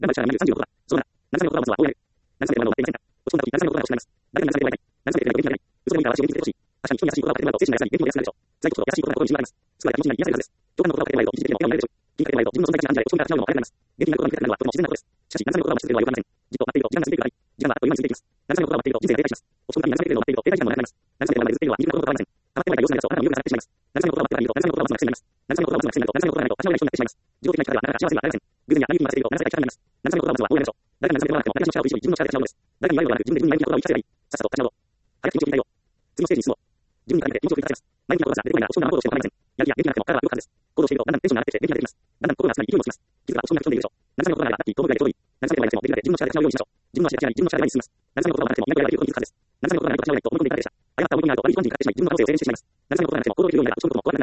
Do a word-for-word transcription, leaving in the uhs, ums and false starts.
頑張りしゃらないさんじゅうろくだ。そうだ。ななさんの言葉はまずはこうやる。ななさんではまだませんか。落ち込んだ時、ななさんの言葉が欲しくなります。誰がななさんではない。ななさんではない。嘘でもいいから私を見つけてほしい。確かに人に優しい言葉をかけてもらうと精神が優しい、元気も安くなるでしょう。在庫と優しい言葉の心に自信があります。すぐは気持ちに癒されるはずです。共感の言葉をかけてもらうと一時的でも笑顔になれるでしょう。気にかけてもらうと自分の存在価値が安定で落ち込みから違うのも早くなります。元気な言葉を見つけたのはとても自然なことです。しかし、ななさんの言葉を待ち続けるのはよくありません。じっと待っていると時間が過ぎていく場合、時間はあっという間に過ぎていきます。ななさんの言葉を待っていると人生が停滞します。落ち込んだ時にななさんが来ているのを待っていると停滞時間も長くなります。ななさんではまだ譲っているのは短くなことがありません。溜まっておいた様子がないとあなたの身分が下がってしまいます。ななさんの言葉を待っているとななさんの言葉を待つのが癖になります。ななさんの言葉を待つのが癖になるとななさんの言葉がないと足の裏に人になってしまいます。自己的な力ではなかなか幸せにはなれません。偶然や何にも待っているとななさんが力になります。ななさんの言葉を待つのはこうやるでしょう。誰かにななさんでもなくても誰かの力を維持し自分の力で立ち直るのです。誰かに言われるのではなく自分で自分に前向きな言葉を言い聞かせればいい。さっさと立ち直ろう。早く気持ちを切り替えよう。次のステージに進もう。自分に傾けて気持ちを振りかせます。前向きな言葉が出てこないなら落ち込んだまま行動しても構いません。やる気が元気がなくても体は動くはずです。行動しているとだんだんテンションが上がってきて元気が出てきます。だんだん心がつかみ勢いもつきます。気づか落ち込んだら落ち込んでいるでしょう。ななさんの言葉がラッキーと思うぐらいでちょうどいい。ななさんではなくてもできるだけ自分の力で立ち直るようにしましょう。自分の足で立ち上がり自分の力で前に進みます。ななさんの言葉がなくても何かやれることに気づくはずです。ななさんの言葉がないと立ち直れないと思い込んでいただけでした。誤った思い込みがあると悪い感じに変わってしまい自分の可能性を制限してしまいます。ななさんの言葉がなくても行動できるようになれば落ち込むことも怖くなくなります。